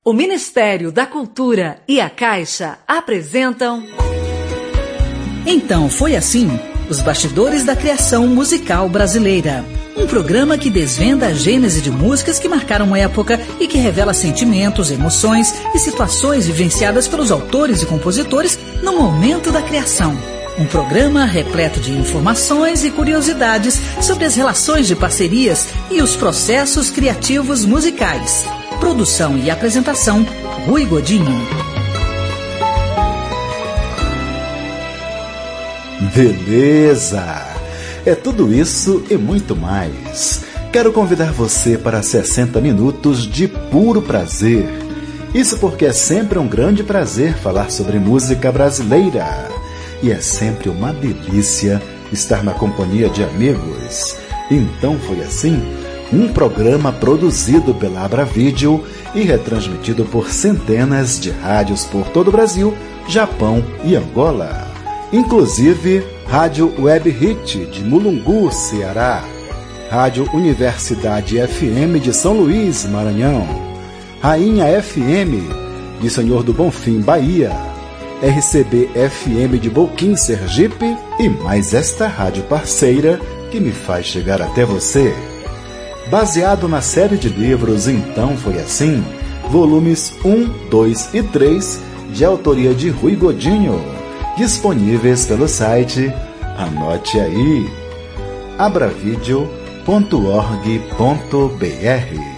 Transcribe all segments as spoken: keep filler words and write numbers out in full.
O Ministério da Cultura e a Caixa apresentam... Então foi assim, os bastidores da criação musical brasileira. Um programa que desvenda a gênese de músicas que marcaram uma época e que revela sentimentos, emoções e situações vivenciadas pelos autores e compositores no momento da criação. Um programa repleto de informações e curiosidades sobre as relações de parcerias e os processos criativos musicais. Produção e apresentação, Rui Godinho. Beleza! É tudo isso e muito mais. Quero convidar você para sessenta minutos de puro prazer. Isso porque é sempre um grande prazer falar sobre música brasileira. E é sempre uma delícia estar na companhia de amigos. Então foi assim... Um programa produzido pela Abra Vídeo e retransmitido por centenas de rádios por todo o Brasil, Japão e Angola. Inclusive, Rádio Web Hit de Mulungu, Ceará. Rádio Universidade F M de São Luís, Maranhão. Rainha F M de Senhor do Bonfim, Bahia. R C B F M de Boquim, Sergipe. E mais esta rádio parceira que me faz chegar até você. Baseado na série de livros Então Foi Assim, volumes um, dois e três, de autoria de Rui Godinho, disponíveis pelo site, anote aí, abravideo ponto org ponto br.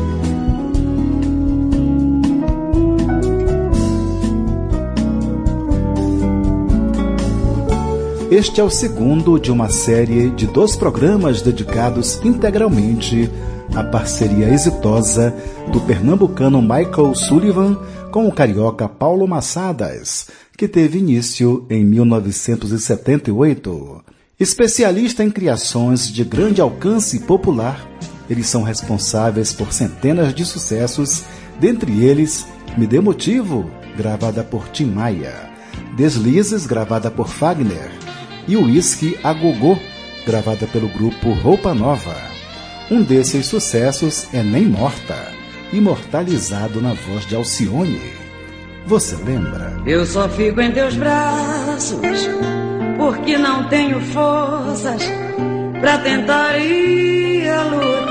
Este é o segundo de uma série de dois programas dedicados integralmente à parceria exitosa do pernambucano Michael Sullivan com o carioca Paulo Massadas, que teve início em mil novecentos e setenta e oito. Especialista em criações de grande alcance popular, eles são responsáveis por centenas de sucessos, dentre eles Me Dê Motivo, gravada por Tim Maia, Deslizes, gravada por Fagner, e o Whisky a Gogô, gravada pelo grupo Roupa Nova. Um desses sucessos é Nem Morta, imortalizado na voz de Alcione. Você lembra? Eu só fico em teus braços, porque não tenho forças pra tentar ir a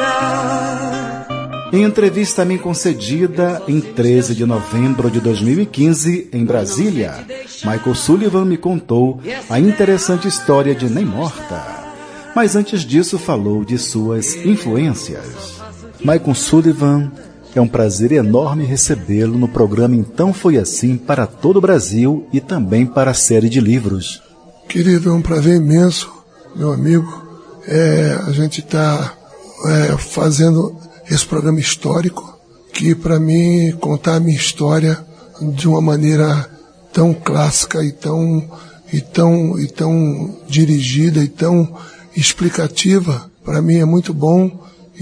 lutar. Em entrevista a mim concedida em treze de novembro de dois mil e quinze, em Brasília, Michael Sullivan me contou a interessante história de Nem Morta. Mas antes disso falou de suas influências. Michael Sullivan, é um prazer enorme recebê-lo no programa Então Foi Assim para todo o Brasil e também para a série de livros. Querido, é um prazer imenso, meu amigo. É, a gente está é, fazendo esse programa histórico, que para mim contar a minha história de uma maneira tão clássica e tão, e tão, e tão dirigida e tão explicativa, para mim é muito bom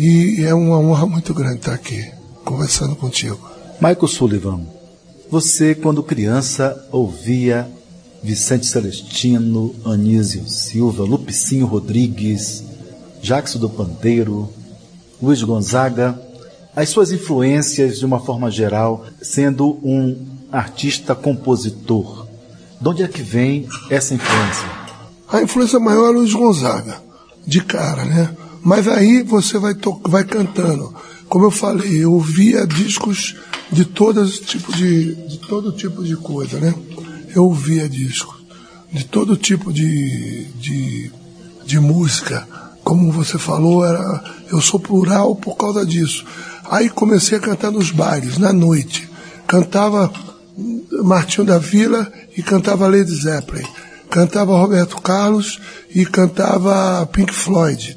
e é uma honra muito grande estar aqui conversando contigo. Michael Sullivan, você quando criança ouvia Vicente Celestino, Anísio Silva, Lupicinho Rodrigues, Jackson do Pandeiro, Luiz Gonzaga, as suas influências de uma forma geral, sendo um artista compositor. De onde é que vem essa influência? A influência maior é Luiz Gonzaga, de cara, né? Mas aí você vai, to- vai cantando. Como eu falei, eu ouvia discos de, todas tipo de, de todo tipo de coisa, né? Eu ouvia discos de todo tipo de, de, de música. Como você falou, era, eu sou plural por causa disso. Aí comecei a cantar nos bailes, na noite. Cantava Martinho da Vila e cantava Led Zeppelin. Cantava Roberto Carlos e cantava Pink Floyd.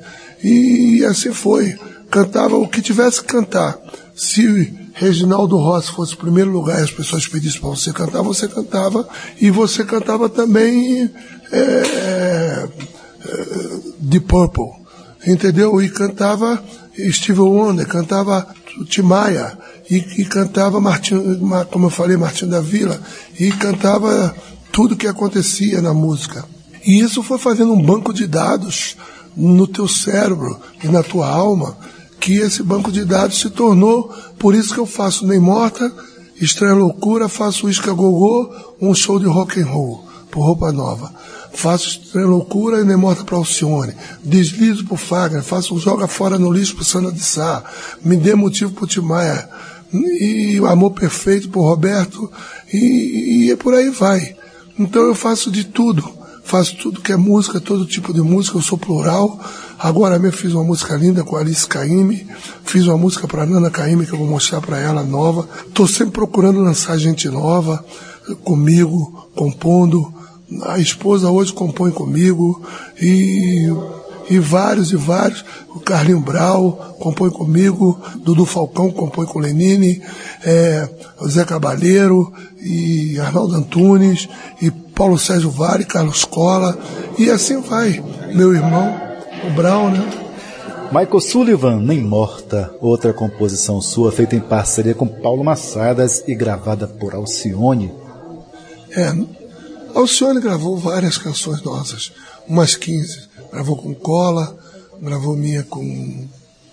E assim foi. Cantava o que tivesse que cantar. Se Reginaldo Rossi fosse o primeiro lugar e as pessoas pedissem para você cantar, você cantava. E você cantava também é, é, Deep Purple. Entendeu? E cantava Stevie Wonder, cantava Tim Maia, e, e cantava Martinho, como eu falei, Martinho da Vila, e cantava tudo que acontecia na música. E isso foi fazendo um banco de dados no teu cérebro e na tua alma, que esse banco de dados se tornou, por isso que eu faço Nem Morta, Estranha Loucura, faço Isca Gogô, um show de rock and roll, por Roupa Nova. Faço Estranha Loucura e Nem Morta para Alcione. Deslizo por Fagner, faço Joga Fora no Lixo por Sandra de Sá. Me Dê Motivo por Tim Maia. E Amor Perfeito por Roberto. E, e por aí vai. Então eu faço de tudo. Faço tudo que é música, todo tipo de música. Eu sou plural. Agora mesmo fiz uma música linda com a Alice Caymmi. Fiz uma música para Nana Caymmi que eu vou mostrar para ela, nova. Estou sempre procurando lançar gente nova comigo, compondo. A esposa hoje compõe comigo, e, e vários e vários. O Carlinho Brau compõe comigo, Dudu Falcão compõe com Lenine, é, o Zé Cabaleiro, e Arnaldo Antunes, e Paulo Sérgio Vale, Carlos Cola, e assim vai. Meu irmão, o Brau, né? Michael Sullivan, Nem Morta, outra composição sua feita em parceria com Paulo Massadas e gravada por Alcione. É... Alcione gravou várias canções nossas, umas quinze. Gravou com Cola, gravou minha com...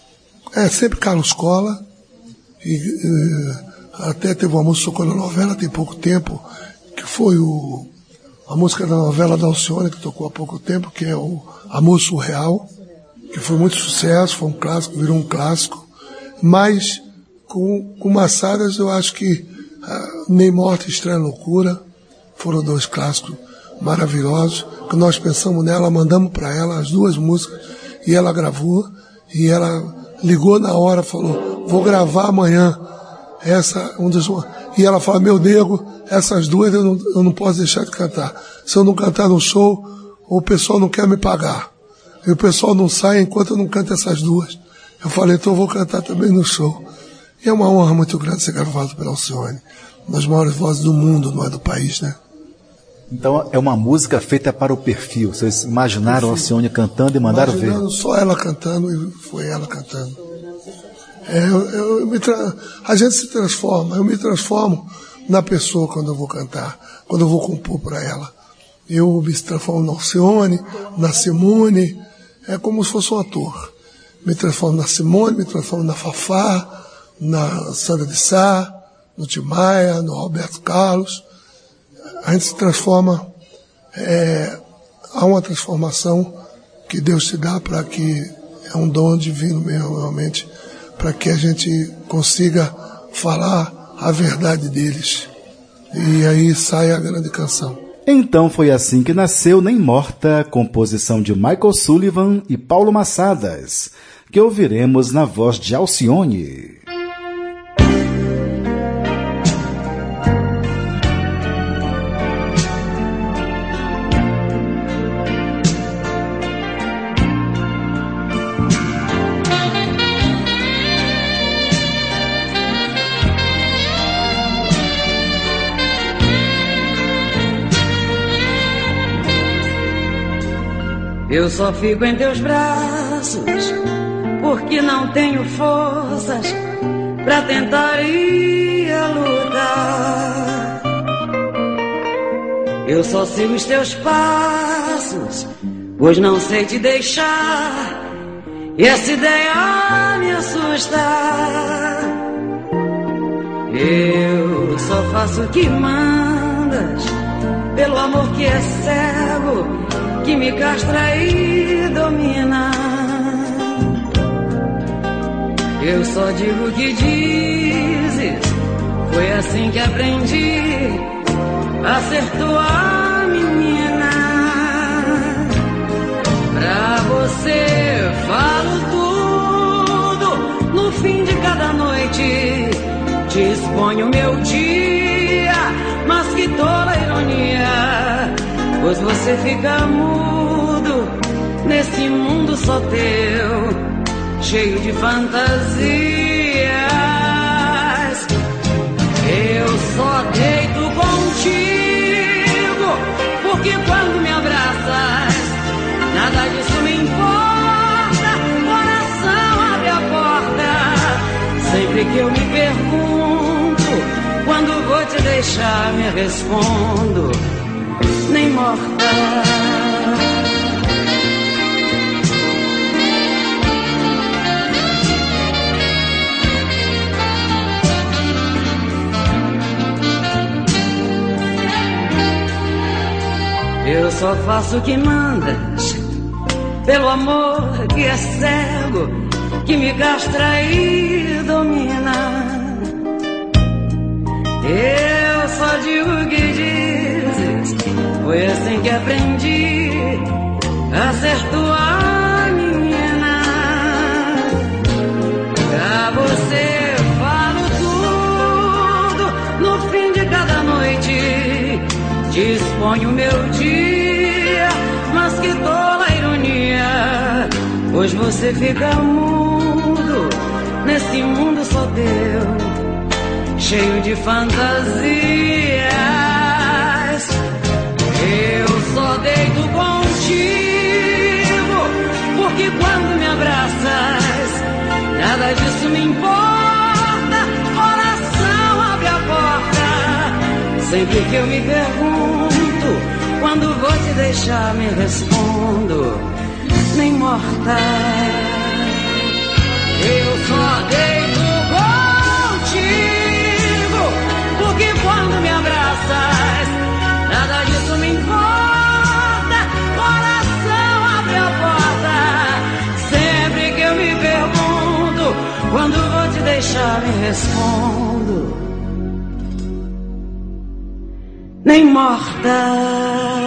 É, sempre Carlos Cola. E, e até teve uma música que tocou na novela tem pouco tempo, que foi o, a música da novela da Alcione, que tocou há pouco tempo, que é o Amor Surreal, que foi muito sucesso, foi um clássico, virou um clássico. Mas com, com Massadas eu acho que ah, Nem Morta e Estranha Loucura foram dois clássicos maravilhosos, que nós pensamos nela, mandamos para ela as duas músicas, e ela gravou, e ela ligou na hora, falou, vou gravar amanhã, essa, um dos, e ela falou, meu nego, essas duas eu não, eu não posso deixar de cantar. Se eu não cantar no show, o pessoal não quer me pagar. E o pessoal não sai enquanto eu não canto essas duas. Eu falei, então eu vou cantar também no show. E é uma honra muito grande ser gravado pela Alcione, uma das maiores vozes do mundo, não é do país, né? Então é uma música feita para o perfil. Vocês imaginaram a Alcione cantando e mandaram ver? Imaginando só ela cantando, e foi ela cantando. É, eu, eu, eu me tra... A gente se transforma, eu me transformo na pessoa quando eu vou cantar, quando eu vou compor para ela. Eu me transformo na Alcione, na Simone, é como se fosse um ator. Me transformo na Simone, me transformo na Fafá, na Sandra de Sá, no Tim Maia, no Roberto Carlos. A gente se transforma, é, há uma transformação que Deus te dá para que, é um dom divino mesmo, realmente, para que a gente consiga falar a verdade deles. E aí sai a grande canção. Então foi assim que nasceu Nem Morta, composição de Michael Sullivan e Paulo Massadas, que ouviremos na voz de Alcione. Eu só fico em teus braços porque não tenho forças pra tentar ir a lutar. Eu só sigo os teus passos, pois não sei te deixar, e essa ideia me assusta. Eu só faço o que mandas, pelo amor que é cego, que me castra e domina. Eu só digo o que dizes, foi assim que aprendi a ser tua menina. Pra você falo tudo, no fim de cada noite te exponho meu dia, mas que tola ironia, pois você fica mudo nesse mundo só teu, cheio de fantasias. Eu só deito contigo, porque quando me abraças, nada disso me importa. Coração, abre a porta. Sempre que eu me pergunto, quando vou te deixar, me respondo: nem morta. Eu só faço o que mandas, pelo amor que é cego, que me castra e domina. Eu só digo o que dizes, foi assim que aprendi a ser tua menina. Pra você falo tudo no fim de cada noite, disponho o meu dia, mas que tola ironia, pois você fica mudo nesse mundo só teu, cheio de fantasias. Eu só deito contigo, porque quando me abraças, nada disso me importa. Coração abre a porta, sempre que eu me pergunto, quando vou te deixar, me respondo, nem morta. Eu só deito contigo, porque quando me abraças, nada disso me importa. Coração abre a porta, sempre que eu me pergunto, quando vou te deixar, me respondo, nem morta.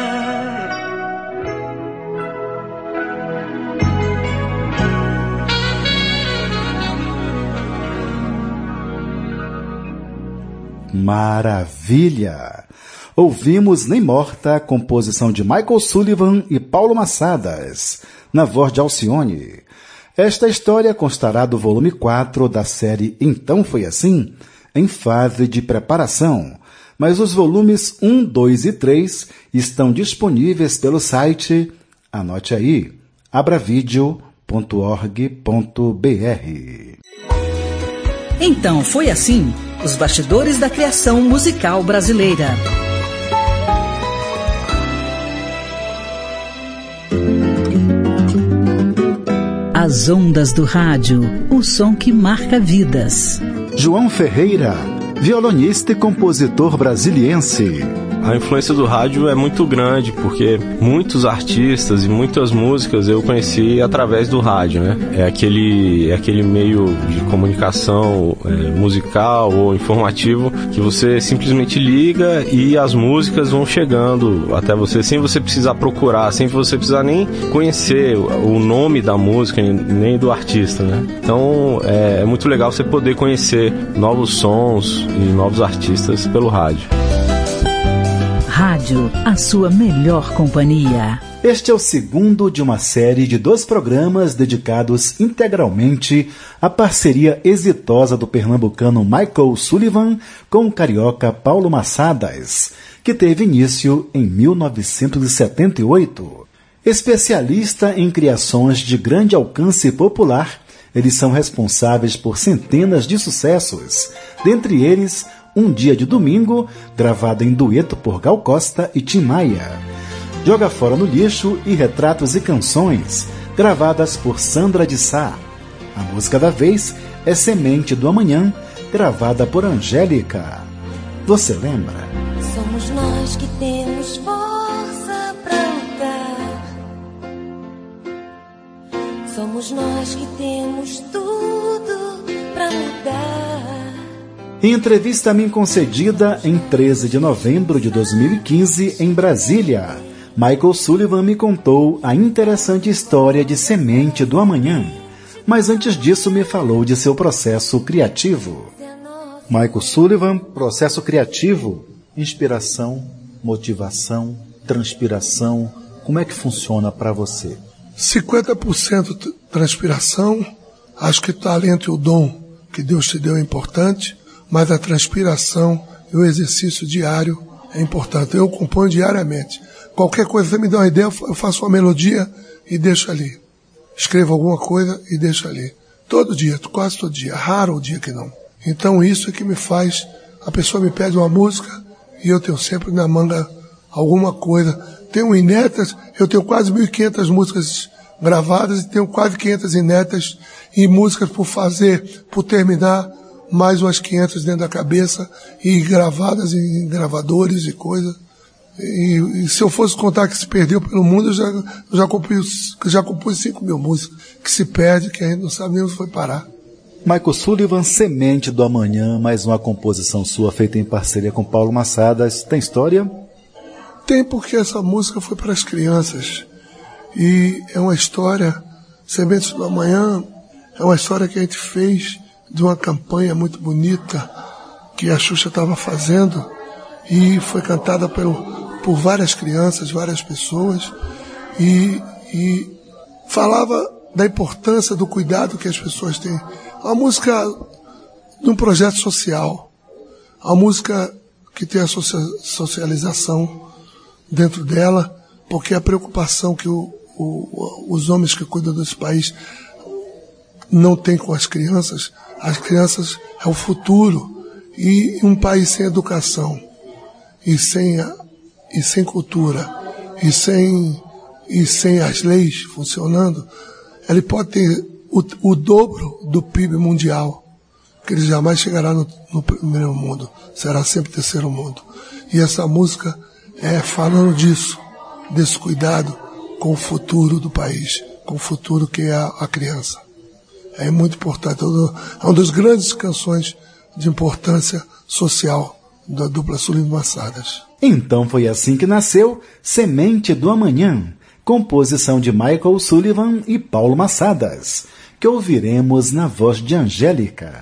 Maravilha! Ouvimos Nem Morta, composição de Michael Sullivan e Paulo Massadas, na voz de Alcione. Esta história constará do volume quatro da série Então Foi Assim, em fase de preparação, mas os volumes um, dois e três estão disponíveis pelo site, anote aí, abravideo ponto org ponto br. Então Foi Assim, os bastidores da criação musical brasileira. As ondas do rádio, o som que marca vidas. João Ferreira, violonista e compositor brasiliense. A influência do rádio é muito grande, porque muitos artistas e muitas músicas eu conheci através do rádio, né? É aquele, é aquele meio de comunicação é, musical ou informativo que você simplesmente liga e as músicas vão chegando até você sem você precisar procurar, sem você precisar nem conhecer o nome da música nem do artista, né? Então é, é muito legal você poder conhecer novos sons e novos artistas pelo rádio. Rádio, a sua melhor companhia. Este é o segundo de uma série de dois programas dedicados integralmente à parceria exitosa do pernambucano Michael Sullivan com o carioca Paulo Massadas, que teve início em mil novecentos e setenta e oito. Especialista em criações de grande alcance popular, eles são responsáveis por centenas de sucessos, dentre eles Um Dia de Domingo, gravado em dueto por Gal Costa e Tim Maia. Joga Fora no Lixo e Retratos e Canções, gravadas por Sandra de Sá. A música da vez é Semente do Amanhã, gravada por Angélica. Você lembra? Somos nós que temos força pra lutar. Somos nós que temos tudo pra mudar. Em entrevista a mim concedida em treze de novembro de dois mil e quinze, em Brasília, Michael Sullivan me contou a interessante história de Semente do Amanhã, mas antes disso me falou de seu processo criativo. Michael Sullivan, processo criativo, inspiração, motivação, transpiração, como é que funciona para você? cinquenta por cento transpiração, acho que o talento e o dom que Deus te deu é importante, mas a transpiração e o exercício diário é importante. Eu componho diariamente. Qualquer coisa, você me dá uma ideia, eu faço uma melodia e deixo ali. Escrevo alguma coisa e deixo ali. Todo dia, quase todo dia. Raro o dia que não. Então isso é que me faz... A pessoa me pede uma música e eu tenho sempre na manga alguma coisa. Tenho inéditas, eu tenho quase mil e quinhentas músicas gravadas e tenho quase quinhentas inéditas e músicas por fazer, por terminar... mais umas quinhentas dentro da cabeça e gravadas em gravadores e coisas. E, e se eu fosse contar que se perdeu pelo mundo, eu já, eu já, compus, já compus cinco mil músicas que se perde, que a gente não sabe nem onde foi parar. Michael Sullivan, Semente do Amanhã, mais uma composição sua feita em parceria com Paulo Massadas. Tem história? Tem, porque essa música foi para as crianças. E é uma história, Sementes do Amanhã, é uma história que a gente fez de uma campanha muito bonita que a Xuxa estava fazendo e foi cantada pelo, por várias crianças, várias pessoas e, e falava da importância do cuidado que as pessoas têm. A música de um projeto social, a música que tem a socialização dentro dela, porque a preocupação que o, o, os homens que cuidam desse país não têm com as crianças, as crianças é o futuro, e um país sem educação, e sem, a, e sem cultura, e sem, e sem as leis funcionando, ele pode ter o, o dobro do P I B mundial, que ele jamais chegará no, no primeiro mundo, será sempre terceiro mundo. E essa música é falando disso, desse cuidado com o futuro do país, com o futuro que é a, a criança. É muito importante, é uma das grandes canções de importância social da dupla Sullivan Massadas. Então foi assim que nasceu Semente do Amanhã, composição de Michael Sullivan e Paulo Massadas, que ouviremos na voz de Angélica.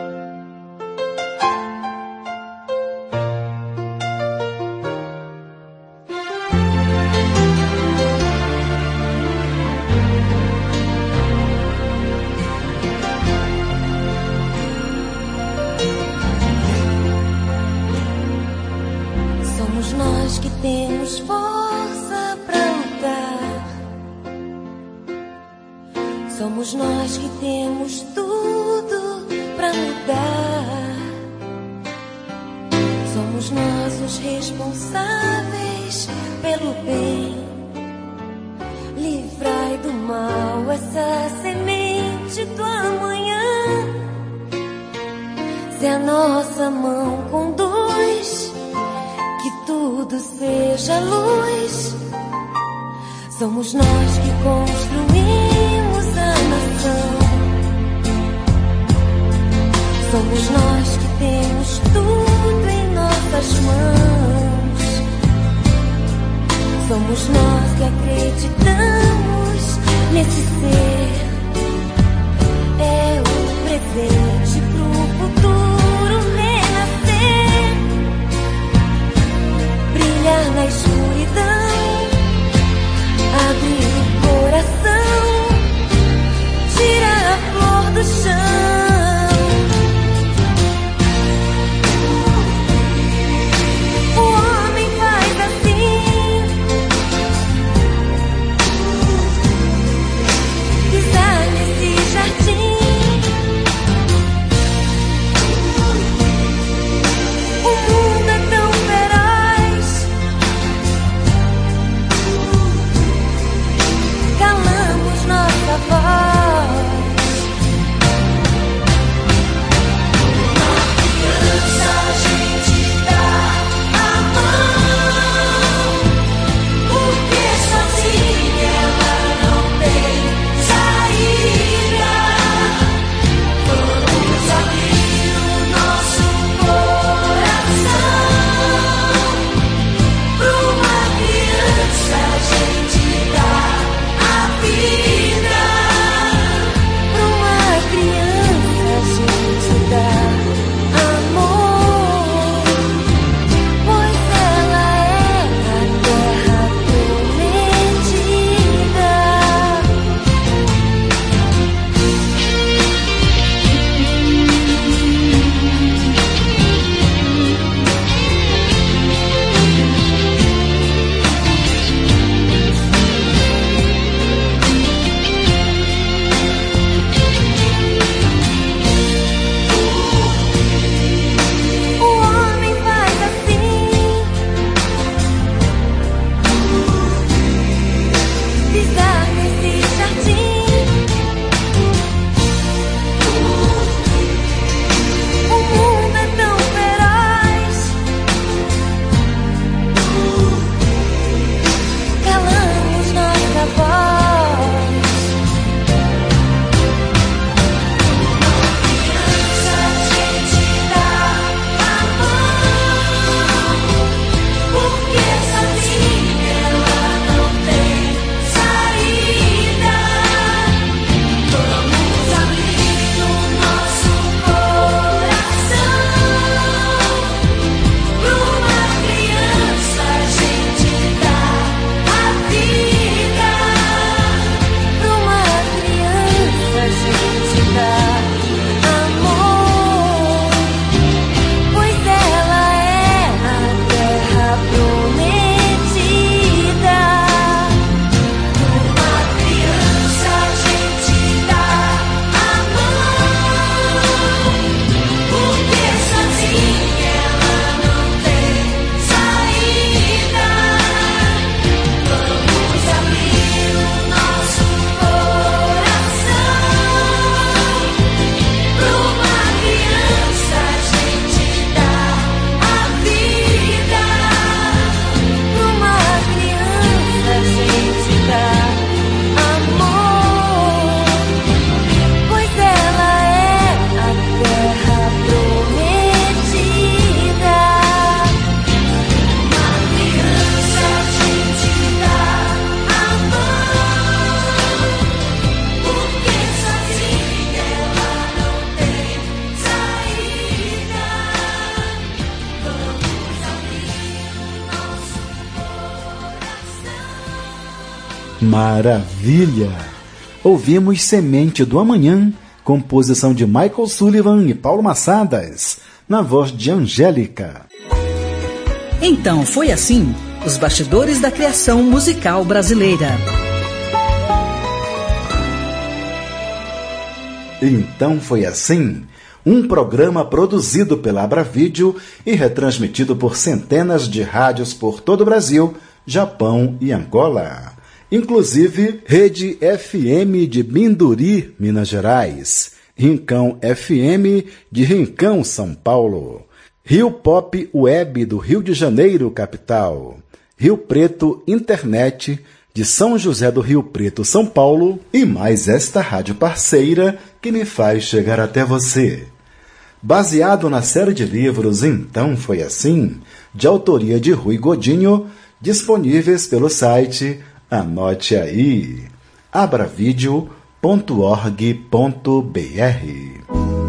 Somos nós que temos força pra lutar. Somos nós que temos tudo pra mudar. Somos nós os responsáveis pelo bem. Livrai do mal essa semente do amanhã. Se a nossa mão conduz, que tudo seja luz. Somos nós que construímos a nação. Somos nós que temos tudo em nossas mãos. Somos nós que acreditamos nesse ser. É o presente pro futuro renascer. Brilhar na escuridão, abrir o coração, tirar a flor do chão. O homem faz assim, Maravilha! Ouvimos Semente do Amanhã, composição de Michael Sullivan e Paulo Massadas, na voz de Angélica. Então foi assim, os bastidores da criação musical brasileira. Então foi assim, um programa produzido pela Abravídeo e retransmitido por centenas de rádios por todo o Brasil, Japão e Angola. Inclusive, Rede F M de Binduri, Minas Gerais, Rincão F M de Rincão, São Paulo, Rio Pop Web do Rio de Janeiro, capital, Rio Preto Internet de São José do Rio Preto, São Paulo, e mais esta rádio parceira que me faz chegar até você. Baseado na série de livros Então Foi Assim, de autoria de Rui Godinho, disponíveis pelo site, anote aí, abravideo ponto org ponto b r.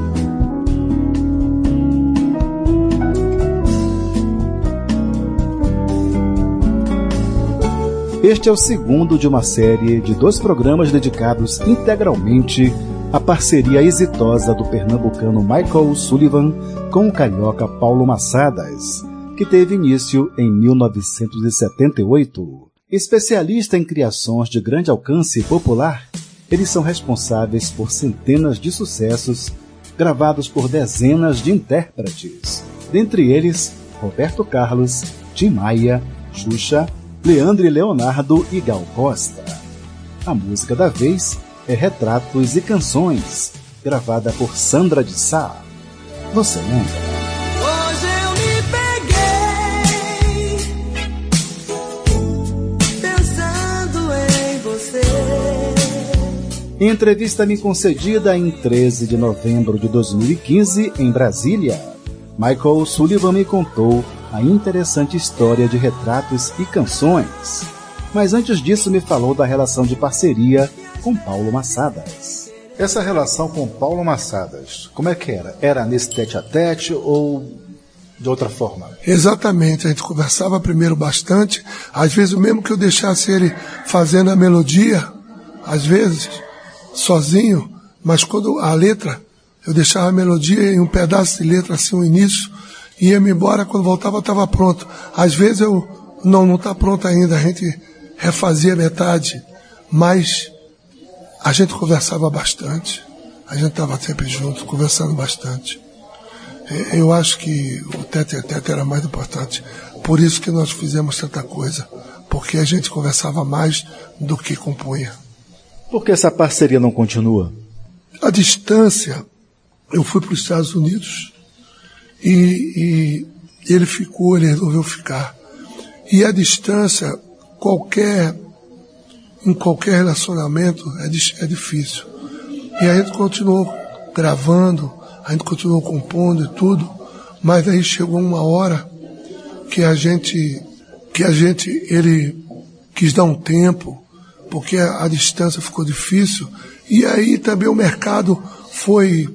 Este é o segundo de uma série de dois programas dedicados integralmente à parceria exitosa do pernambucano Michael Sullivan com o carioca Paulo Massadas, que teve início em mil novecentos e setenta e oito. Especialista em criações de grande alcance popular, eles são responsáveis por centenas de sucessos gravados por dezenas de intérpretes, dentre eles Roberto Carlos, Tim Maia, Xuxa, Leandro e Leonardo e Gal Costa. A música da vez é Retratos e Canções, gravada por Sandra de Sá. Você lembra? Hoje eu me peguei pensando em você. Em entrevista-me concedida em treze de novembro de dois mil e quinze, em Brasília, Michael Sullivan me contou a interessante história de Retratos e Canções. Mas antes disso me falou da relação de parceria com Paulo Massadas. Essa relação com Paulo Massadas, como é que era? Era nesse tete-a-tete ou de outra forma? Exatamente, a gente conversava primeiro bastante, às vezes mesmo que eu deixasse ele fazendo a melodia, às vezes, sozinho, mas quando a letra, eu deixava a melodia e um pedaço de letra, assim, o início, ia-me embora, quando voltava estava pronto. Às vezes eu, não, não está pronto ainda, a gente refazia metade, mas a gente conversava bastante, a gente estava sempre junto, conversando bastante. Eu acho que o tete a tete era mais importante, por isso que nós fizemos tanta coisa, porque a gente conversava mais do que compunha. Por que essa parceria não continua? A distância, eu fui para os Estados Unidos, E, e ele ficou, ele resolveu ficar. E a distância, qualquer, em qualquer relacionamento, é, é difícil. E a gente continuou gravando, a gente continuou compondo e tudo, mas aí chegou uma hora que a gente, que a gente, ele quis dar um tempo, porque a, a distância ficou difícil, e aí também o mercado foi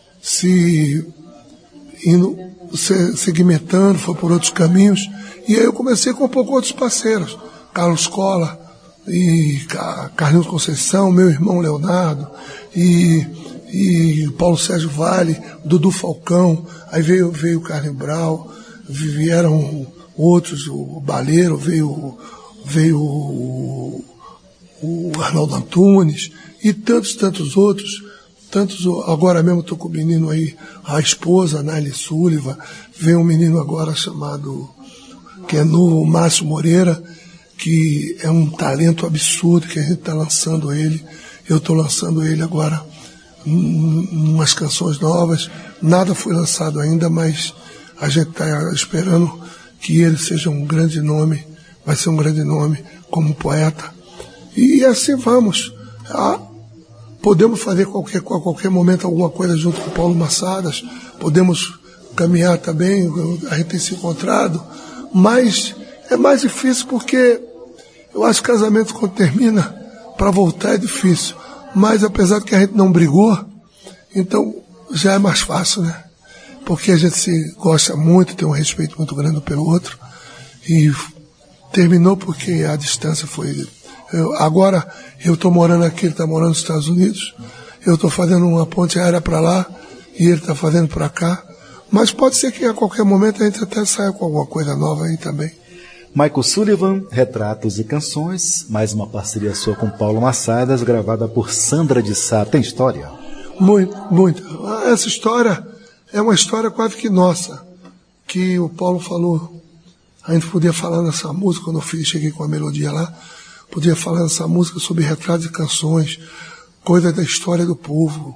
se indo, segmentando, foi por outros caminhos, e aí eu comecei a compor com outros parceiros, Carlos Cola e Carlinhos Conceição, meu irmão Leonardo, e, e Paulo Sérgio Vale, Dudu Falcão, aí veio, veio o Carlinhos Brau, vieram outros, o Baleiro, veio, veio o, o Arnaldo Antunes, e tantos, tantos outros. Tantos, agora mesmo estou com o menino aí, a esposa, a Naily Sullivan, vem um menino agora chamado, que é no Márcio Moreira, que é um talento absurdo, que a gente está lançando ele, eu estou lançando ele agora, um, umas canções novas, nada foi lançado ainda, mas a gente está esperando que ele seja um grande nome, vai ser um grande nome como poeta, e assim vamos. A, Podemos fazer qualquer, a qualquer momento alguma coisa junto com o Paulo Massadas, podemos caminhar também, a gente tem se encontrado, mas é mais difícil porque eu acho que casamento quando termina, para voltar é difícil, mas apesar de que a gente não brigou, então já é mais fácil, né? Porque a gente se gosta muito, tem um respeito muito grande pelo outro, e terminou porque a distância foi, Eu, agora eu estou morando aqui, ele está morando nos Estados Unidos. Eu estou fazendo uma ponte aérea para lá e ele está fazendo para cá. Mas pode ser que a qualquer momento a gente até saia com alguma coisa nova aí também. Michael Sullivan, Retratos e Canções, mais uma parceria sua com Paulo Massadas, gravada por Sandra de Sá. Tem história? Muito, muito. Essa história é uma história quase que nossa, que o Paulo falou. A gente podia falar nessa música, quando eu fiz, cheguei com a melodia lá, podia falar nessa música sobre retratos e canções, coisa da história do povo.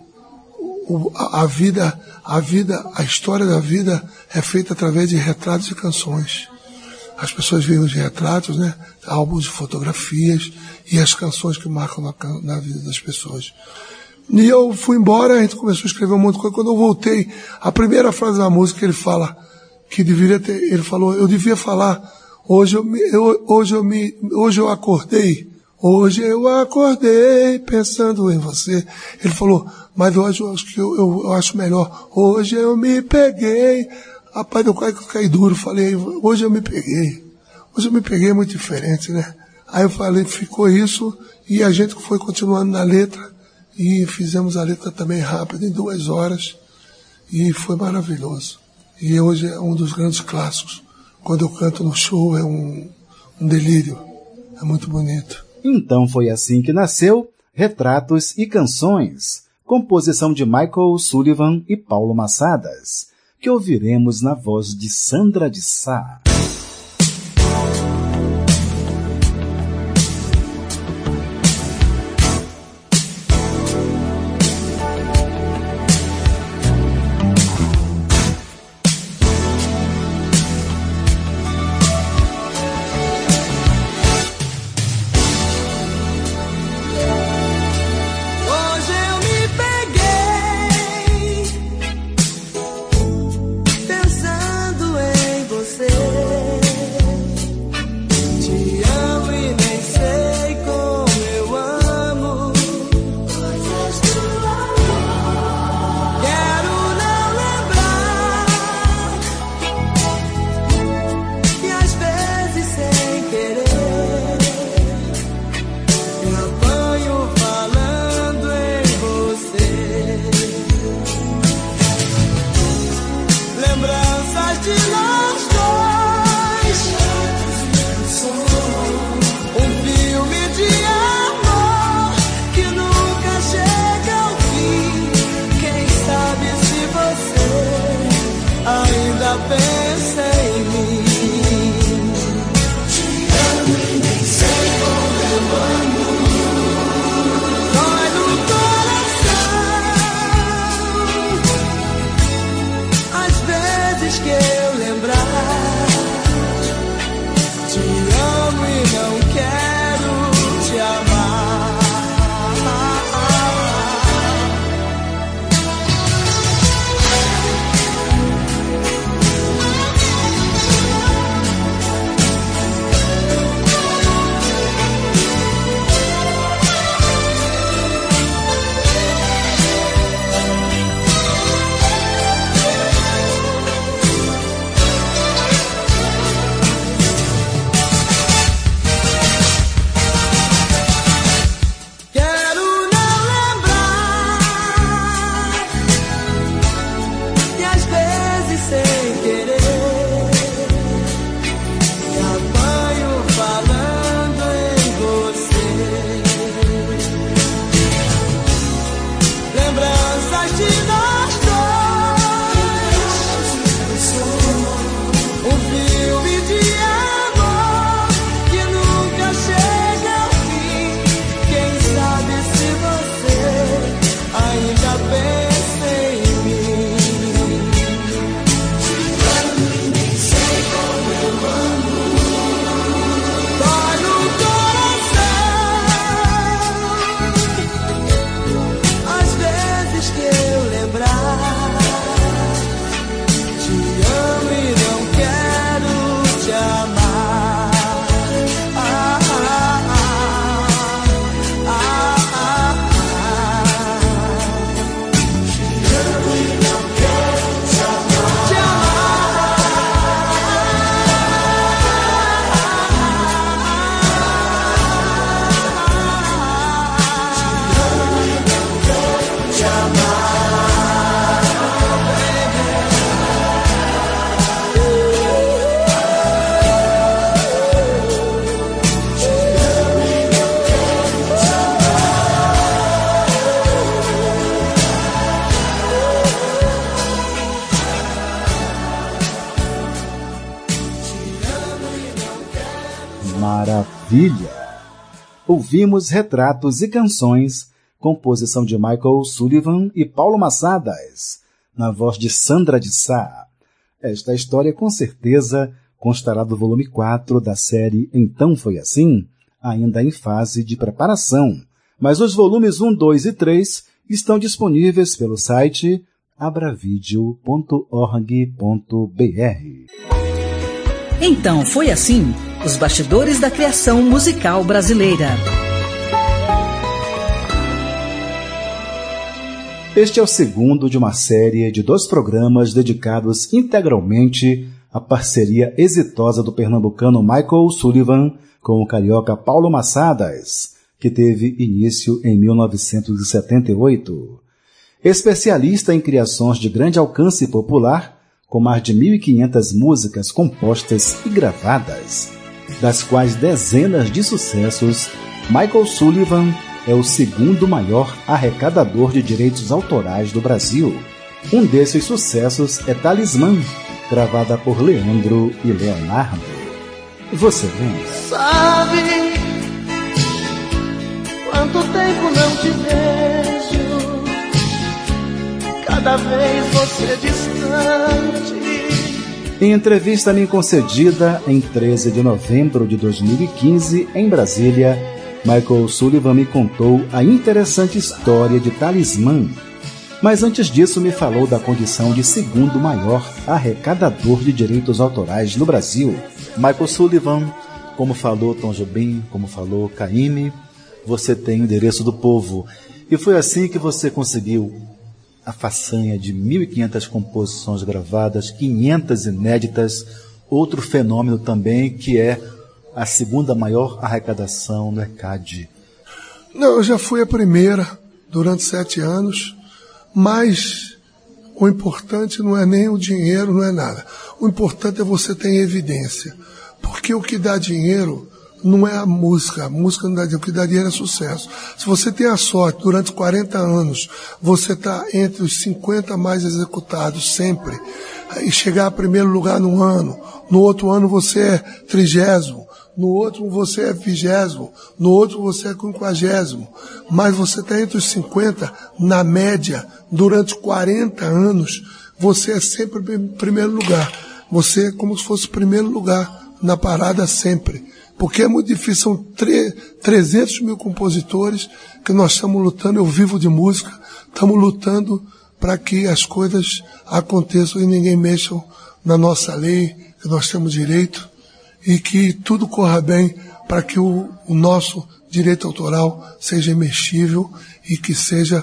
O, a, a vida, a vida, a história da vida é feita através de retratos e canções. As pessoas veem os retratos, né, álbuns de fotografias e as canções que marcam na, na vida das pessoas. E eu fui embora, a gente começou a escrever um monte de coisa. Quando eu voltei, a primeira frase da música ele fala que deveria ter, ele falou, eu devia falar, hoje eu me, eu, hoje eu me, hoje eu acordei, hoje eu acordei pensando em você. Ele falou, mas hoje eu acho que eu, eu, eu acho melhor, hoje eu me peguei. Rapaz, eu quase caí duro, falei, hoje eu me peguei. Hoje eu me peguei, é muito diferente, né? Aí eu falei, ficou isso, e a gente foi continuando na letra, e fizemos a letra também rápida, em duas horas, e foi maravilhoso. E hoje é um dos grandes clássicos. Quando eu canto no show é um, um delírio, é muito bonito. Então foi assim que nasceu Retratos e Canções, composição de Michael Sullivan e Paulo Massadas, que ouviremos na voz de Sandra de Sá. Pensando em você. maravilha! Ouvimos Retratos e Canções, composição de Michael Sullivan e Paulo Massadas, na voz de Sandra de Sá. Esta história, com certeza, constará do volume quatro da série Então Foi Assim, ainda em fase de preparação, mas os volumes um, dois e três estão disponíveis pelo site abravideo ponto org ponto br. Então Foi Assim, os bastidores da criação musical brasileira. Este é o segundo de uma série de dois programas dedicados integralmente à parceria exitosa do pernambucano Michael Sullivan com o carioca Paulo Massadas, que teve início em mil novecentos e setenta e oito. Especialista em criações de grande alcance popular, com mais de mil e quinhentas músicas compostas e gravadas, das quais dezenas de sucessos, Michael Sullivan é o segundo maior arrecadador de direitos autorais do Brasil. Um desses sucessos é Talismã, gravada por Leandro e Leonardo. Você lembra? Sabe quanto tempo não te vejo, cada vez você distante. Em entrevista a mim concedida em treze de novembro de dois mil e quinze, em Brasília, Michael Sullivan me contou a interessante história de Talismã. Mas antes disso me falou da condição de segundo maior arrecadador de direitos autorais no Brasil. Michael Sullivan, como falou Tom Jobim, como falou Caymmi, você tem o endereço do povo. E foi assim que você conseguiu a façanha de mil e quinhentas composições gravadas, quinhentas inéditas, outro fenômeno também que é a segunda maior arrecadação no E C A D. Não, eu já fui a primeira durante sete anos, mas o importante não é nem o dinheiro, não é nada. O importante é você ter evidência, porque o que dá dinheiro não é a música, a música não dá dinheiro, o que dá dinheiro é sucesso. Se você tem a sorte, durante quarenta anos, você está entre os cinquenta mais executados sempre, e chegar a primeiro lugar num ano, no outro ano você é trigésimo, no outro você é vigésimo, no outro você é quinquagésimo, mas você está entre os cinquenta, na média, durante quarenta anos, você é sempre em primeiro lugar. Você é como se fosse primeiro lugar na parada sempre. Porque é muito difícil, são trezentos mil compositores que nós estamos lutando, eu vivo de música, estamos lutando para que as coisas aconteçam e ninguém mexa na nossa lei, que nós temos direito, e que tudo corra bem para que o, o nosso direito autoral seja imexível e que seja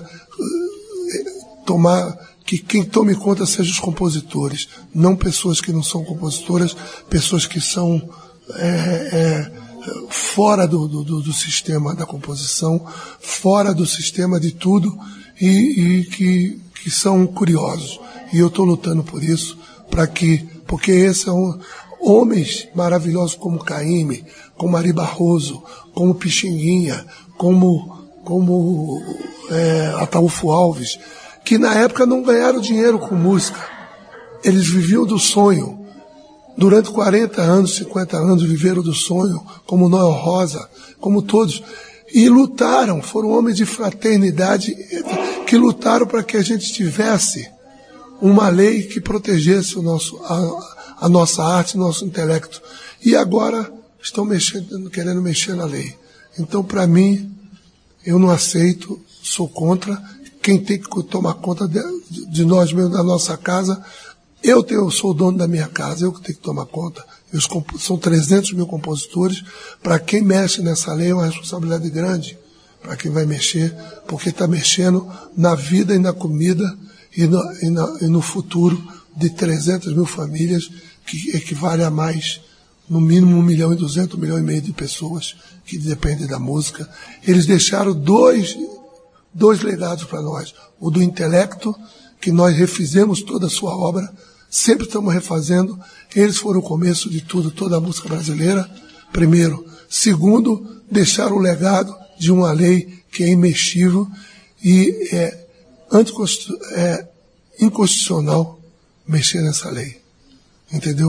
uh, tomar, que quem tome conta seja os compositores, não pessoas que não são compositoras, pessoas que são é, é, fora do, do, do sistema da composição, fora do sistema de tudo e, e que, que são curiosos. E eu estou lutando por isso, para que, porque esse é um homens maravilhosos como Caymmi, como Ari Barroso, como Pixinguinha, como, como é, Ataúfo Alves, que na época não ganharam dinheiro com música. Eles viviam do sonho. Durante quarenta anos, cinquenta anos, viveram do sonho, como Noel Rosa, como todos. E lutaram, foram homens de fraternidade, que lutaram para que a gente tivesse uma lei que protegesse o nosso... A, a nossa arte, nosso intelecto. E agora estão mexendo, querendo mexer na lei. Então, para mim, eu não aceito, sou contra. Quem tem que tomar conta de, de nós mesmos, da nossa casa, eu, tenho, eu sou o dono da minha casa, eu que tenho que tomar conta. Eu, são trezentos mil compositores. Para quem mexe nessa lei é uma responsabilidade grande, para quem vai mexer, porque está mexendo na vida e na comida e no, e na, e no futuro de trezentas mil famílias, que equivale a mais, no mínimo um milhão e duzentos, um milhão e meio de pessoas que dependem da música. Eles deixaram dois, dois legados para nós. O do intelecto, que nós refizemos toda a sua obra, sempre estamos refazendo. Eles foram o começo de tudo, toda a música brasileira, primeiro. Segundo, deixaram o legado de uma lei que é imexível e é, é inconstitucional mexer nessa lei. Entendeu?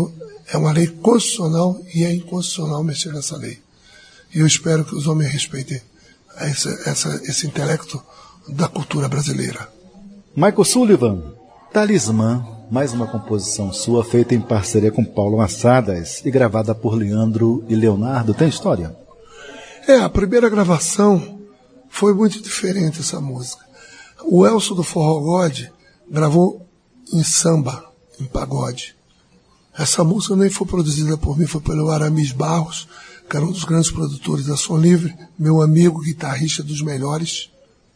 É uma lei constitucional e é inconstitucional mexer nessa lei. E eu espero que os homens respeitem essa, essa, esse intelecto da cultura brasileira. Michael Sullivan, Talismã, mais uma composição sua feita em parceria com Paulo Massadas e gravada por Leandro e Leonardo. Tem história? É, a primeira gravação foi muito diferente essa música. O Elcio do Forró God gravou em samba, em pagode. Essa música nem foi produzida por mim, foi pelo Aramis Barros, que era um dos grandes produtores da Som Livre, meu amigo, guitarrista dos melhores.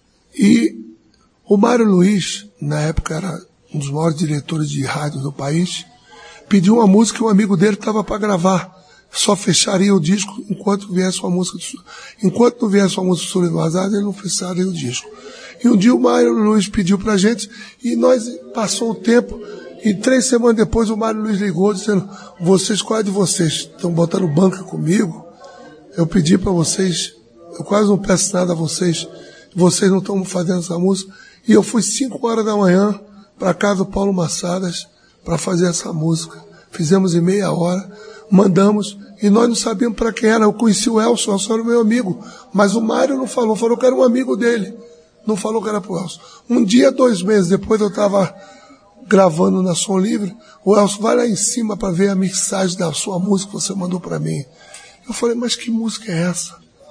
E o Mário Luiz, na época era um dos maiores diretores de rádio do país, pediu uma música que um amigo dele estava para gravar. Só fecharia o disco enquanto viesse uma música do, enquanto não viesse uma música do Sullivan Azar, ele não fecharia o disco. E um dia o Mário Luiz pediu pra gente, e nós, passou o tempo, e três semanas depois o Mário Luiz ligou dizendo: vocês, qual é de vocês? Estão botando banca comigo? Eu pedi para vocês, eu quase não peço nada a vocês, vocês não estão fazendo essa música. E eu fui cinco horas da manhã para casa do Paulo Massadas para fazer essa música. Fizemos em meia hora, mandamos, e nós não sabíamos para quem era. Eu conheci o Elcio, o Elcio era o meu amigo, mas o Mário não falou, falou que era um amigo dele, não falou que era pro Elcio. Um dia, dois meses depois, eu estava gravando na Som Livre, o Elcio, vai lá em cima para ver a mixagem da sua música que você mandou para mim. Eu falei, mas que música é essa?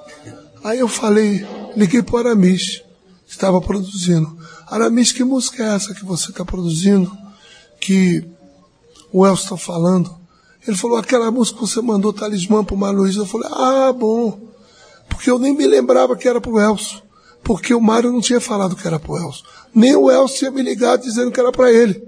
Aí eu falei, liguei para o Aramis, que estava produzindo. Aramis, que música é essa que você está produzindo, que o Elcio está falando? Ele falou, aquela música que você mandou, Talismã, para o Mário Luiz. Eu falei, ah, bom, porque eu nem me lembrava que era para o Elcio, porque o Mário não tinha falado que era para o Elcio. Nem o Elcio tinha me ligado dizendo que era para ele.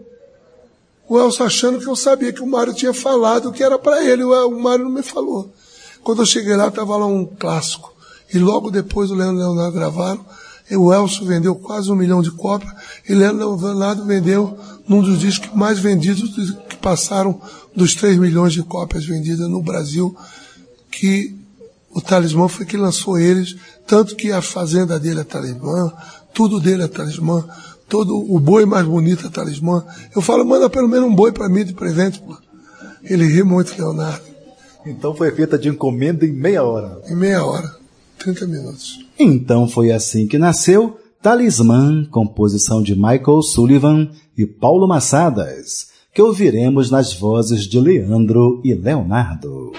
O Elcio achando que eu sabia que o Mário tinha falado que era para ele, o Mário não me falou. Quando eu cheguei lá, estava lá um clássico. E logo depois o Leandro e o Leonardo gravaram. E o Elcio vendeu quase um milhão de cópias. E o Leandro e o Leonardo vendeu num dos discos mais vendidos, que passaram dos três milhões de cópias vendidas no Brasil, que o Talismã foi que lançou eles. Tanto que a fazenda dele é Talismã, tudo dele é Talismã, todo o boi mais bonito é Talismã. Eu falo, manda pelo menos um boi para mim de presente, pô. Ele ri muito, Leonardo. Então foi feita de encomenda em meia hora. Em meia hora, trinta minutos. Então foi assim que nasceu Talismã, composição de Michael Sullivan e Paulo Massadas, que ouviremos nas vozes de Leandro e Leonardo.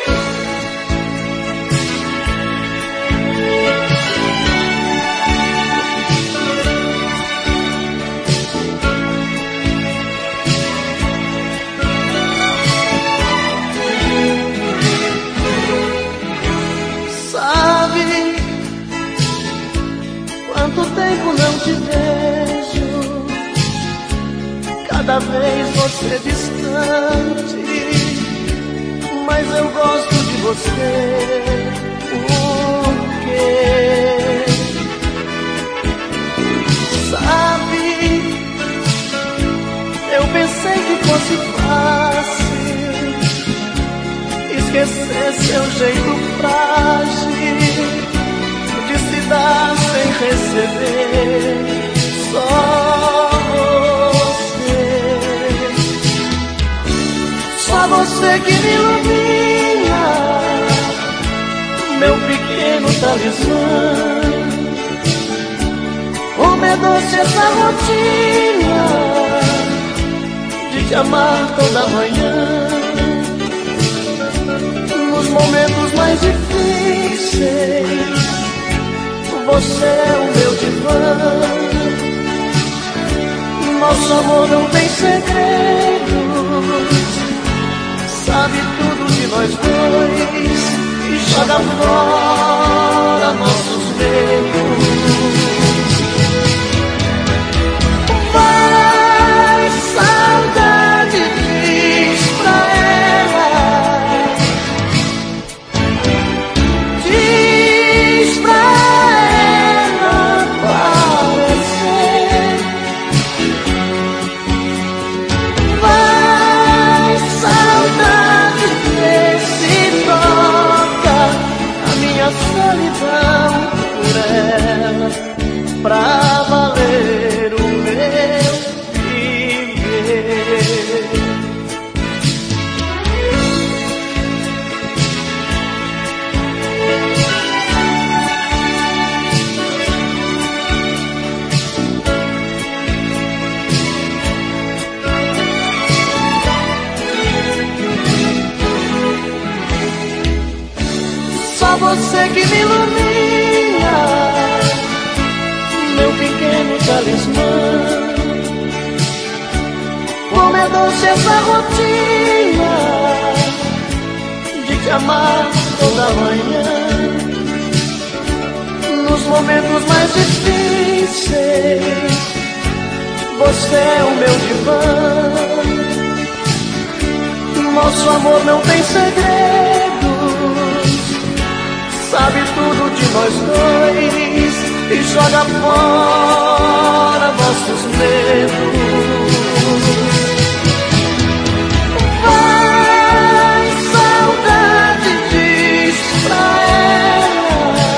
Tempo não te vejo, cada vez você distante, mas eu gosto de você. Por quê? Sabe, eu pensei que fosse fácil esquecer seu jeito frágil de se dar sem receber, só você, só você que me ilumina, meu pequeno talismã. Como é doce essa rotina de te amar toda manhã, nos momentos mais difíceis. Você é o meu divã, nosso amor não tem segredos, sabe tudo de nós dois e joga fora nossos medos. Vai, saudade, diz pra ela, diz pra solidão por ela. Só você que me ilumina, meu pequeno talismã. Como é doce essa rotina de te amar toda manhã. Nos momentos mais difíceis, você é o meu divã. Nosso amor não tem segredos, sabe tudo de nós dois e joga fora nossos medos. Vai, saudade, diz pra ela,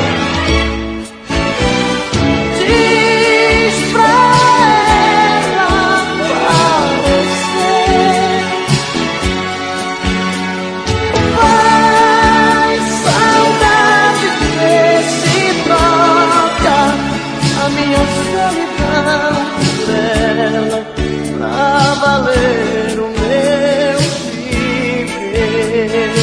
diz pra ela, pra você. Vai, saudade, vê se troca a minha solidão por ela, pra valer o meu viver.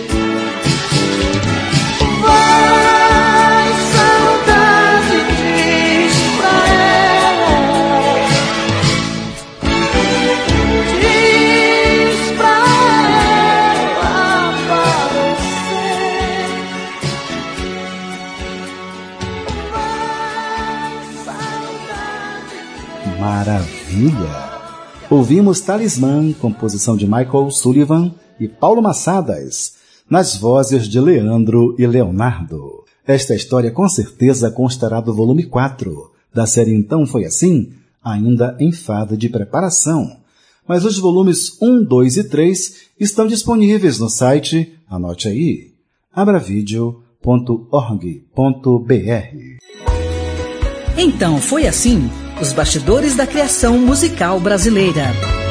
Vai, saudade, diz pra ela, diz pra ela, para você. Vai, saudade. Maravilha! Ouvimos Talismã, composição de Michael Sullivan e Paulo Massadas, nas vozes de Leandro e Leonardo. Esta história com certeza constará do volume quatro, da série Então Foi Assim, ainda em fase de preparação. Mas os volumes um, dois e três estão disponíveis no site, anote aí, abravideo ponto org ponto br. Então foi assim, os bastidores da criação musical brasileira.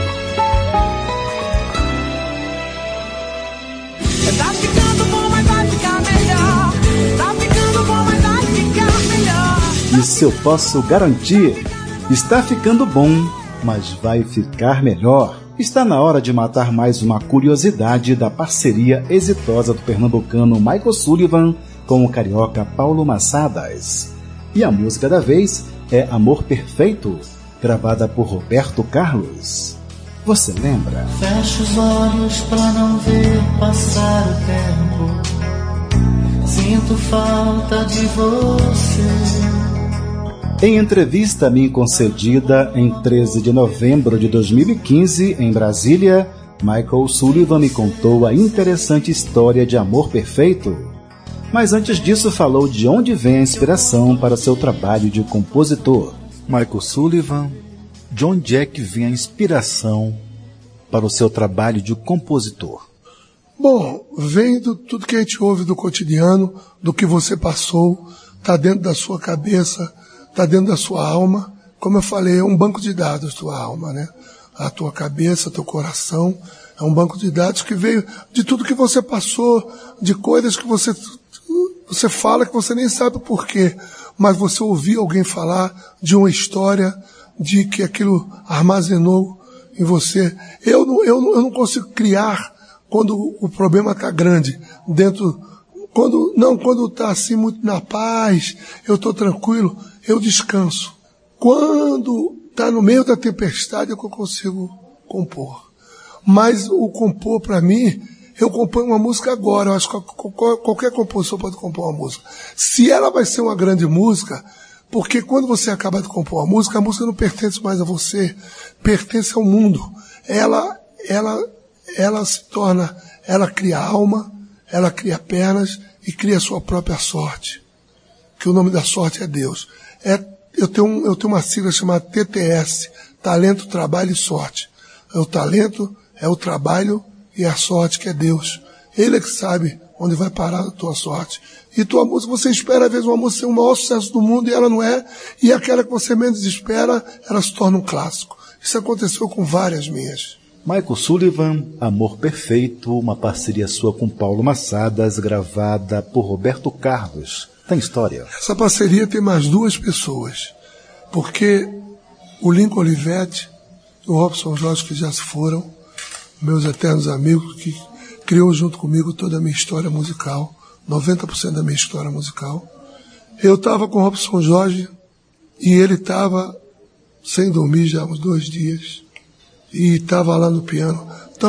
Tá ficando bom, mas vai ficar melhor. Tá ficando bom, mas vai ficar melhor. Isso eu posso garantir. Está ficando bom, mas vai ficar melhor. Está na hora de matar mais uma curiosidade da parceria exitosa do pernambucano Michael Sullivan com o carioca Paulo Massadas. E a música da vez é Amor Perfeito, gravada por Roberto Carlos. Você lembra? Fecho os olhos pra não ver passar o tempo. Sinto falta de você. Em entrevista a mim concedida em treze de novembro de dois mil e quinze, em Brasília, Michael Sullivan me contou a interessante história de Amor Perfeito. Mas antes disso falou de onde vem a inspiração para seu trabalho de compositor. Michael Sullivan, de onde é que vem a inspiração para o seu trabalho de compositor? Bom, vem do tudo que a gente ouve do cotidiano, do que você passou, está dentro da sua cabeça, está dentro da sua alma. Como eu falei, é um banco de dados tua alma, né? A tua cabeça, teu coração, é um banco de dados que veio de tudo que você passou, de coisas que você, você fala que você nem sabe o porquê, mas você ouviu alguém falar de uma história, de que aquilo armazenou em você. Eu não, eu não, eu não consigo criar quando o problema está grande, dentro, quando, não, quando está assim muito na paz, eu estou tranquilo, eu descanso. Quando está no meio da tempestade é que eu consigo compor. Mas o compor para mim, eu componho uma música agora, eu acho que qualquer compositor pode compor uma música. Se ela vai ser uma grande música, porque quando você acaba de compor a música, a música não pertence mais a você, pertence ao mundo. Ela, ela, ela se torna, ela cria alma, ela cria pernas e cria a sua própria sorte. Que o nome da sorte é Deus. É, eu tenho, um, eu tenho uma sigla chamada T T S, Talento, Trabalho e Sorte. É o talento, é o trabalho e a sorte que é Deus. Ele é que sabe onde vai parar a tua sorte. E tua música, você espera às vezes uma música ser o maior sucesso do mundo e ela não é, e aquela que você menos espera, ela se torna um clássico. Isso aconteceu com várias minhas. Michael Sullivan, Amor Perfeito, uma parceria sua com Paulo Massadas, gravada por Roberto Carlos. Tem história? Essa parceria tem mais duas pessoas, porque o Lincoln Olivetti e o Robson Jorge, que já se foram, meus eternos amigos, que criou junto comigo toda a minha história musical, noventa por cento da minha história musical. Eu estava com o Robson Jorge e ele estava sem dormir já uns dois dias. E estava lá no piano.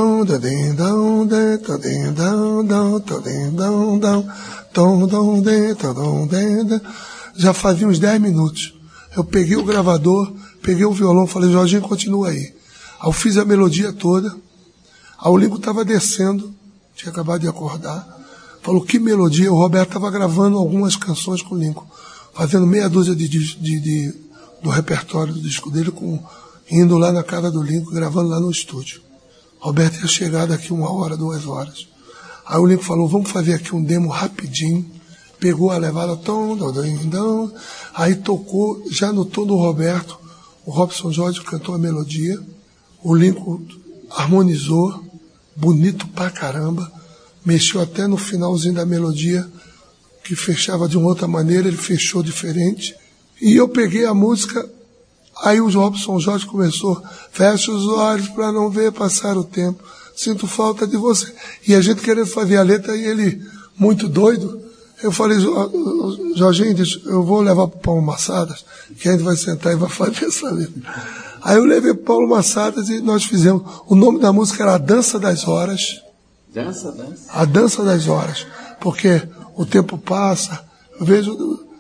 Já fazia uns dez minutos. Eu peguei o gravador, peguei o violão, falei, Jorginho, continua aí. Aí eu fiz a melodia toda. Aí o Lincoln estava descendo, tinha acabado de acordar. Falou, que melodia. O Roberto estava gravando algumas canções com o Lincoln, fazendo meia dúzia de, de, de, de, do repertório do disco dele, com, indo lá na casa do Lincoln, gravando lá no estúdio. Roberto ia chegar daqui uma hora, duas horas. Aí o Lincoln falou, vamos fazer aqui um demo rapidinho. Pegou a levada, tom, tom, tom, tom, aí tocou, já no tom do Roberto, o Robson Jorge cantou a melodia, o Lincoln harmonizou, bonito pra caramba, mexeu até no finalzinho da melodia, que fechava de uma outra maneira, ele fechou diferente. E eu peguei a música, aí o Robson Jorge começou, fecha os olhos para não ver passar o tempo, sinto falta de você. E a gente querendo fazer a letra, e ele, muito doido, eu falei, Jorginho, eu vou levar para o Paulo Massadas, que a gente vai sentar e vai fazer essa letra. Aí eu levei para o Paulo Massadas e nós fizemos, o nome da música era A Dança das Horas. Dança, dança. A Dança das Horas, porque o tempo passa, eu vejo,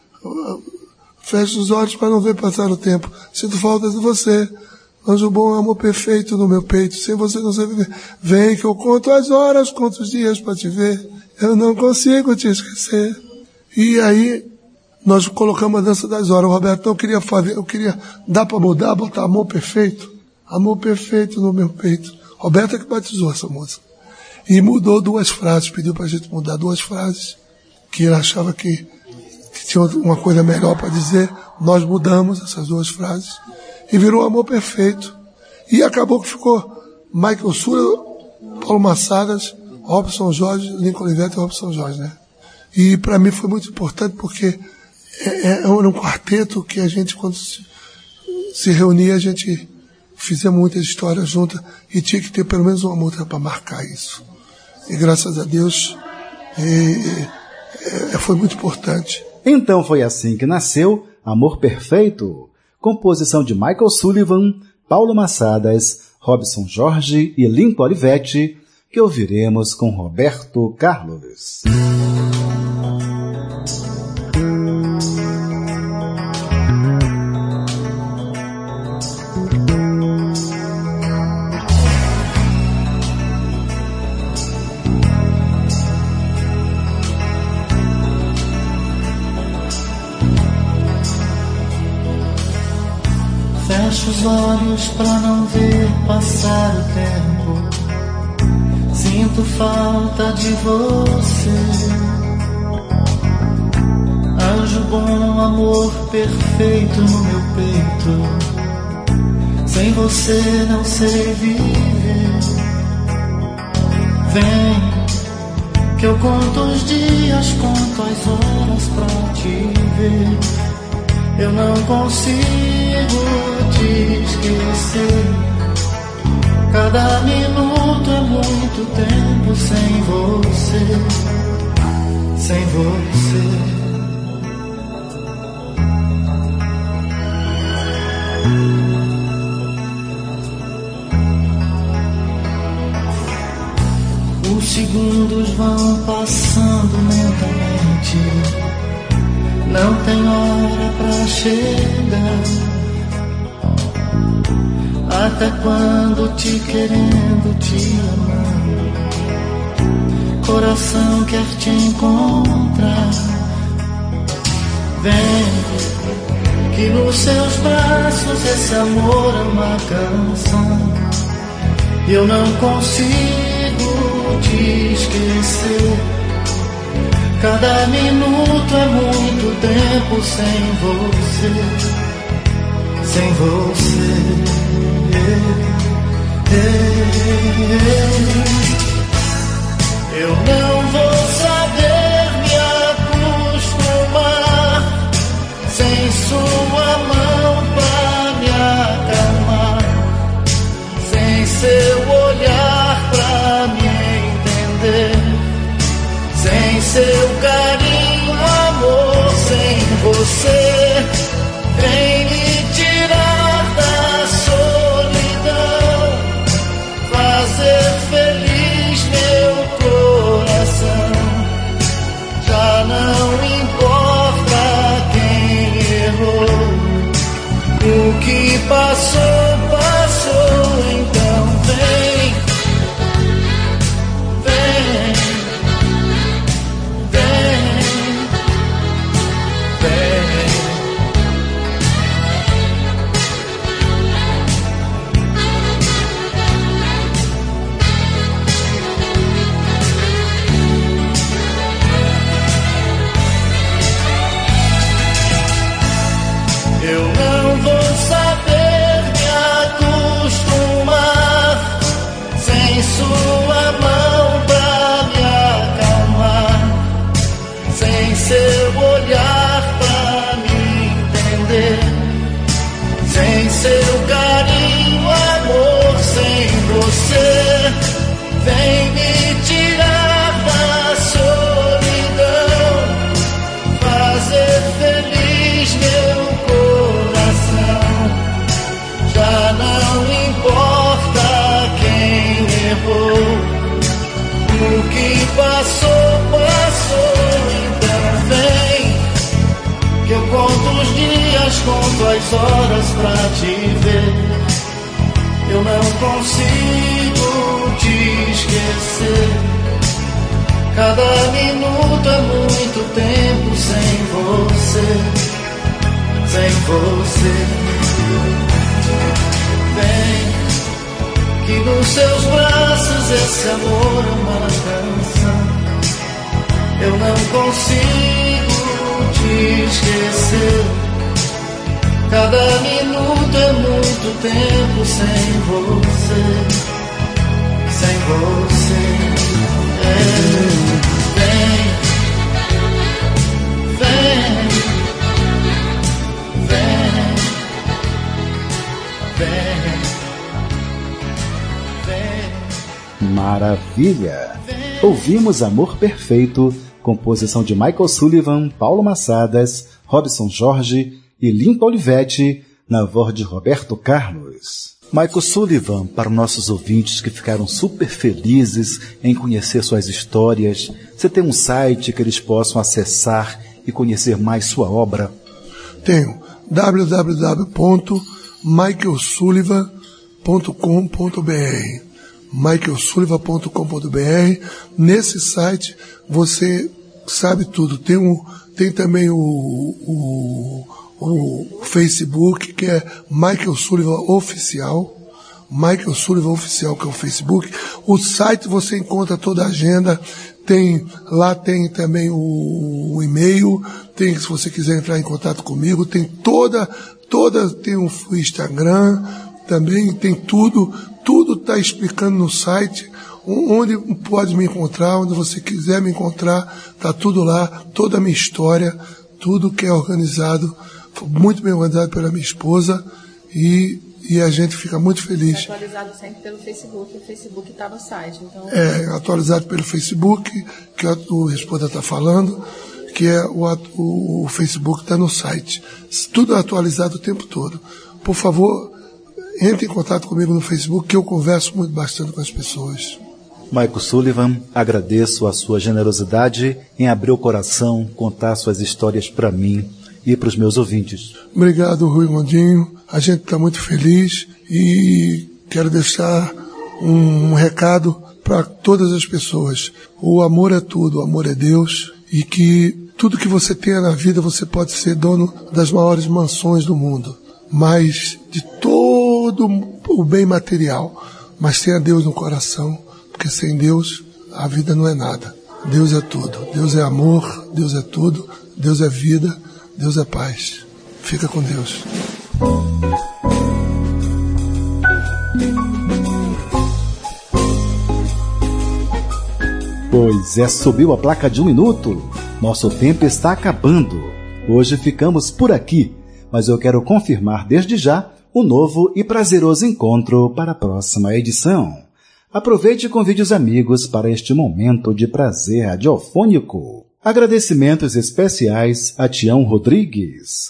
fecho os olhos para não ver passar o tempo, sinto falta de você, anjo bom, amor perfeito no meu peito, sem você não sei viver, vem que eu conto as horas, conto os dias para te ver, eu não consigo te esquecer. E aí nós colocamos a Dança das Horas. O Roberto, eu queria fazer, eu queria, dá para mudar, botar amor perfeito, amor perfeito no meu peito. Roberto é que batizou essa música. E mudou duas frases, pediu para a gente mudar duas frases, que ele achava que, que tinha uma coisa melhor para dizer. Nós mudamos essas duas frases e virou Amor Perfeito. E acabou que ficou Michael Sura, Paulo Massadas, Robson Jorge, Lincoln Olivetti e Robson Jorge, né? E para mim foi muito importante porque é, é um quarteto que a gente, quando se, se reunia, a gente fizemos muitas histórias juntas e tinha que ter pelo menos uma música para marcar isso. E graças a Deus é, é, foi muito importante. Então foi assim que nasceu Amor Perfeito, composição de Michael Sullivan, Paulo Massadas, Robson Jorge e Lincoln Olivetti, que ouviremos com Roberto Carlos. Fecho os olhos pra não ver passar o tempo, sinto falta de você, anjo bom, amor perfeito no meu peito, sem você não sei viver. Vem, que eu conto os dias, conto as horas pra te ver, eu não consigo te esquecer. Cada minuto é muito tempo sem você, sem você. Os segundos vão passando lentamente, não tem hora pra chegar. Até quando te querendo, te amando, coração quer te encontrar. Vem, que nos seus braços esse amor é uma canção, e eu não consigo te esquecer. Cada minuto é muito tempo sem você, sem você. Eu não vou saber me acostumar sem sua mão pra me acalmar, sem seu olhar pra me entender, sem seu carinho passou, passou, então vem, que eu conto os dias, conto as horas pra te ver. Eu não consigo te esquecer. Cada minuto é muito tempo sem você, sem você. Vem, que nos seus braços esse amor é uma canção. Eu não consigo te esquecer. Cada minuto é muito tempo sem você, sem você. É, vem, vem, vem, vem, vem. Maravilha! Ouvimos Amor Perfeito, composição de Michael Sullivan, Paulo Massadas, Robson Jorge e Linton Olivetti, na voz de Roberto Carlos. Michael Sullivan, para nossos ouvintes que ficaram super felizes em conhecer suas histórias, você tem um site que eles possam acessar e conhecer mais sua obra? Tenho, w w w ponto michael sullivan ponto com ponto b r michael sullivan ponto com ponto b r. Nesse site você sabe tudo. Tem, um, tem também o... o o Facebook, que é Michael Sullivan Oficial, Michael Sullivan Oficial, que é o Facebook. O site você encontra toda a agenda, tem, lá tem também o, o e-mail, tem, se você quiser entrar em contato comigo, tem toda, toda, tem o Instagram, também tem tudo, tudo está explicando no site, onde pode me encontrar, onde você quiser me encontrar, está tudo lá, toda a minha história, tudo que é organizado, muito bem organizado pela minha esposa, e, e a gente fica muito feliz. É atualizado sempre pelo Facebook, o Facebook está no site. Então... É atualizado pelo Facebook, que a tua esposa está falando, que é o, o, o Facebook está no site. Tudo é atualizado o tempo todo. Por favor, entre em contato comigo no Facebook, que eu converso muito bastante com as pessoas. Michael Sullivan, agradeço a sua generosidade em abrir o coração, contar suas histórias para mim e para os meus ouvintes. Obrigado, Rui Gondinho. A gente está muito feliz e quero deixar um, um recado para todas as pessoas. O amor é tudo, o amor é Deus, e que tudo que você tenha na vida você pode ser dono das maiores mansões do mundo, mas de todo o bem material, mas tenha Deus no coração, porque sem Deus a vida não é nada. Deus é tudo. Deus é amor, Deus é tudo, Deus é vida, Deus é paz. Fica com Deus. Pois é, subiu a placa de um minuto. Nosso tempo está acabando. Hoje ficamos por aqui, mas eu quero confirmar desde já o novo e prazeroso encontro para a próxima edição. Aproveite e convide os amigos para este momento de prazer radiofônico. Agradecimentos especiais a Tião Rodrigues.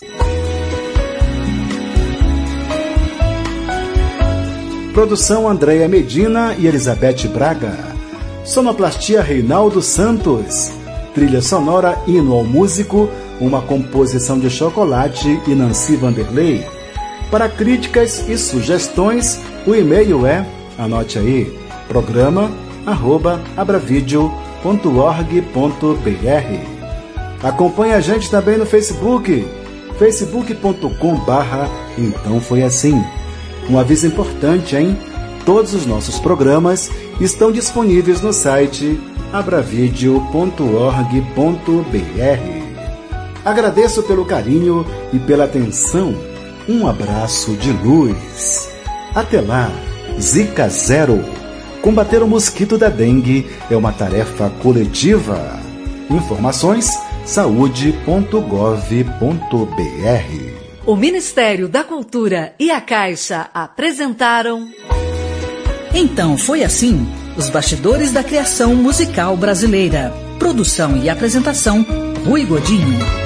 Produção Andréia Medina e Elizabeth Braga. Sonoplastia Reinaldo Santos. Trilha sonora Hino ao Músico, uma composição de Chocolate e Nancy Vanderlei. Para críticas e sugestões, o e-mail é, anote aí, programa arroba abravideo ponto org ponto b r. Acompanhe a gente também no Facebook, facebook ponto com barra Então Foi Assim. Um aviso importante, hein? Todos os nossos programas estão disponíveis no site abravideo ponto org ponto b r. Agradeço pelo carinho e pela atenção. Um abraço de luz. Até lá, Zika Zero. Combater o mosquito da dengue é uma tarefa coletiva. Informações saúde ponto gov ponto b r. O Ministério da Cultura e a Caixa apresentaram... Então Foi Assim, os bastidores da criação musical brasileira. Produção e apresentação, Rui Godinho.